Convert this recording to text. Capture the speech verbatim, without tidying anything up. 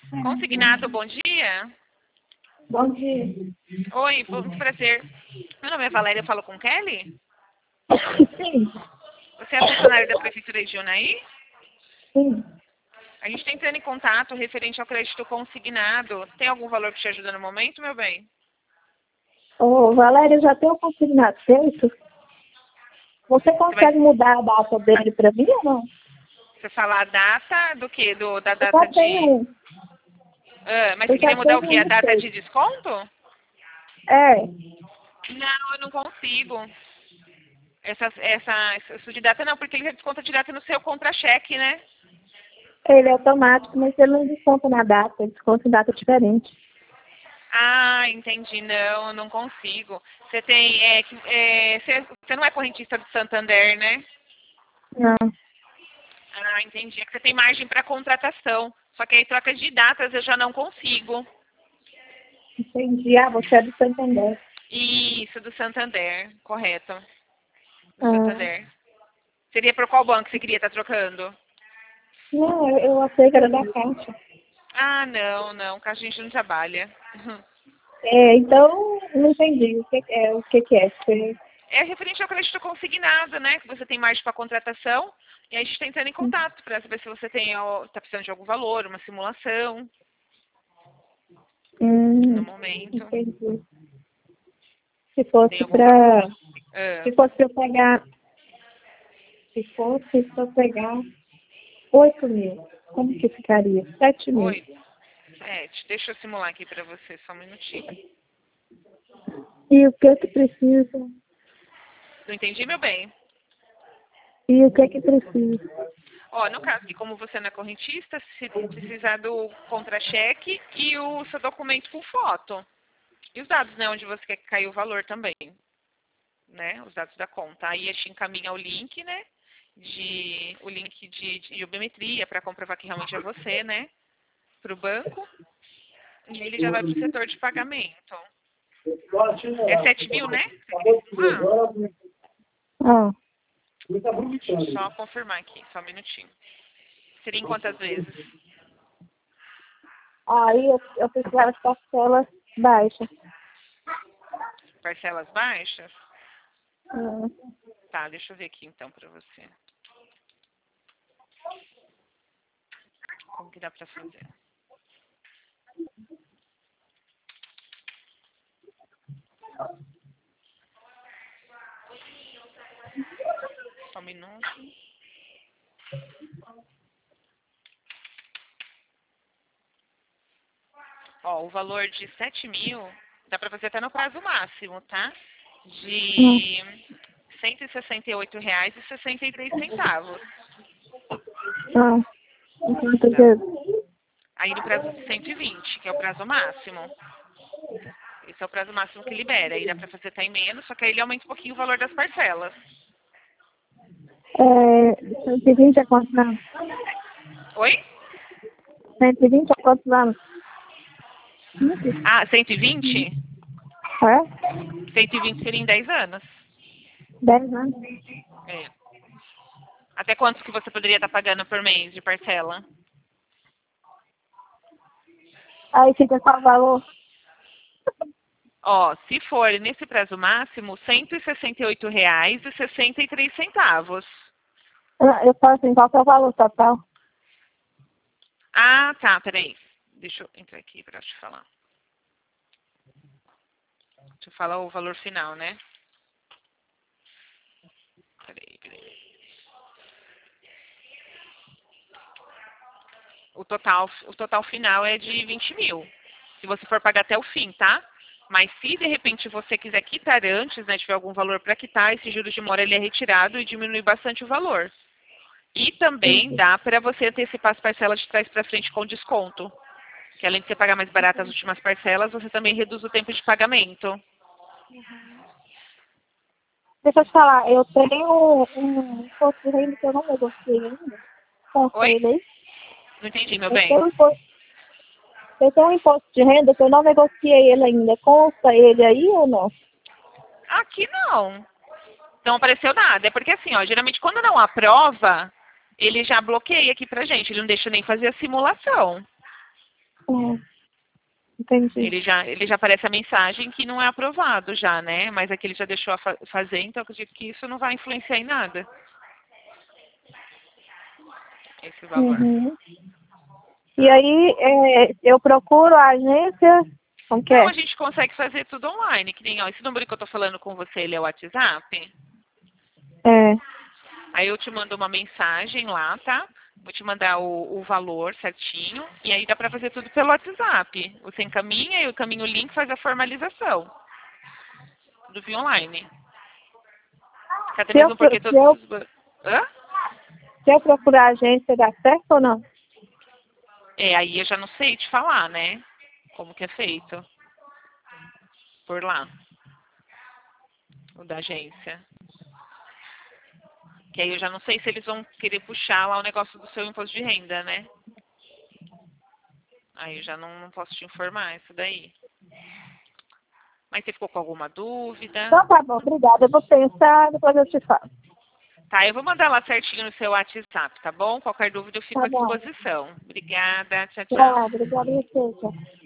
Consignado, bom dia. Bom dia. Oi, muito prazer. Meu nome é Valéria, eu falo com Kelly? Sim, Você é funcionário da Prefeitura de Jundiaí? sim. A gente está entrando em contato referente ao crédito consignado. Tem algum valor que te ajuda no momento, meu bem? Ô, Valéria, já tem o consignado feito? Você Você vai consegue mudar a data dele para mim ou não? você falar a data do quê? Do, da Eu data já de... tenho um. Ah, mas Eu você já queria mudar o tenho quê? A um data feito. de desconto? É. Não, eu não consigo. Essa, essa, isso de data não, porque ele desconta direto no seu contra-cheque, né? Ele é automático, mas ele não desconta na data, ele desconta em data diferente. Ah, entendi. Não, eu não consigo. Você tem. É, que- é, você, você não é correntista do Santander, né? Não, Ah, entendi. É que você tem margem para contratação. Só que aí troca de datas eu já não consigo. entendi. Ah, você é do Santander. Isso, do Santander. Correto. Do Ah, Santander. Seria por qual banco você queria estar trocando? não, eu, eu achei que era da Caixa. Ah, não, não. Que a gente não trabalha. É, então, não entendi o que é, o que, que é. Você... É referente ao crédito consignado, né? Que você tem margem para contratação. E aí a gente está entrando em contato para saber se você tem, está precisando de algum valor, uma simulação no Hum, momento. entendi. Se Tem fosse algum valor? para... Ah, Se fosse para eu pegar... Se fosse para eu pegar oito mil, como que ficaria? Sete mil. oito, sete. Deixa eu simular aqui para você, só um minutinho. E o que que precisa? Não entendi, meu bem? E o que que precisa? Ó, no caso que como você não é correntista, se precisar do contra-cheque e o seu documento com foto. E os dados, né, onde você quer que caia o valor também, né? Os dados da conta. Aí a gente encaminha o link, né? De, o link de, de biometria para comprovar que realmente é você, né? Para o banco. E aí ele já vai para o setor de pagamento. É sete mil, né? Você queria simular? Ah, Deixa eu só confirmar aqui, só um minutinho. Seria em quantas vezes? aí eu, eu precisava de parcelas baixas. Parcelas baixas? Ah, Tá, deixa eu ver aqui então pra você. Como que dá pra fazer? Só um minuto. Ó, o valor de sete mil dá pra fazer até no prazo máximo, tá? hum, De cento e sessenta e oito reais e sessenta e três centavos. ah, quantas Tá? vezes? Aí no prazo de cento e vinte, que é o prazo máximo. Esse é o prazo máximo que libera. Aí dá pra fazer até em menos, só que aí ele aumenta um pouquinho o valor das parcelas. É, cento e vinte a quantos anos? Oi? cento e vinte a quantos anos? Ah, cento e vinte? É? cento e vinte seria em dez anos. dez anos. É. Até quantos que você poderia estar pagando por mês de parcela? Aí fica qual o valor? Ó, se for nesse prazo máximo, cento e sessenta e oito reais e sessenta e três centavos. Ah, eu falo assim, qual que é o valor total? Ah, tá, peraí. Deixa eu entrar aqui para te falar. Deixa eu falar o valor final, né? Peraí, peraí. O total, o total final é de vinte mil. Se você for pagar até o fim, tá? Mas se de repente você quiser quitar antes, né, tiver algum valor para quitar, esse juros de mora ele é retirado e diminui bastante o valor. E também dá para você antecipar as parcelas de trás para frente com desconto. Que além de você pagar mais barato as últimas parcelas, você também reduz o tempo de pagamento. Deixa eu te falar, eu tenho um imposto de renda que eu não negociei ainda. Consta Oi? ele aí. Não entendi, meu Eu bem. tenho um imposto, eu tenho um imposto de renda que eu não negociei ele ainda. Consta ele aí ou não? Aqui não. Não apareceu nada. É porque assim, ó, geralmente quando não aprova, ele já bloqueia aqui pra gente. Ele não deixa nem fazer a simulação. É, entendi. Ele já, ele já aparece a mensagem que não é aprovado já, né? Mas aqui ele já deixou a fa fazer, então eu acredito que isso não vai influenciar em nada. Esse valor. Uhum. E aí, é, eu procuro a agência, como que Não, é? a gente consegue fazer tudo online. Que nem, ó, esse número que eu tô falando com você, ele é o WhatsApp. É, Aí eu te mando uma mensagem lá, tá? Vou te mandar o, o valor certinho. E aí dá pra fazer tudo pelo WhatsApp. Você encaminha, eu encaminho o link, faz a formalização. Tudo via online. Até se eu, mesmo pro- porque se todos eu, os... ba- Hã? se eu procurar a agência, dá certo ou não? É, aí eu já não sei te falar, né? Como que é feito. Por lá. O da agência. Que aí eu já não sei se eles vão querer puxar lá o negócio do seu imposto de renda, né? Aí eu já não, não posso te informar isso daí. Mas você ficou com alguma dúvida? Então tá bom, obrigada. Eu vou pensar, depois eu te falo. Tá, eu vou mandar lá certinho no seu WhatsApp, tá bom? Qualquer dúvida eu fico Tá à bom. disposição. Obrigada, tchau, tchau. Tchau, obrigada a você, tchau.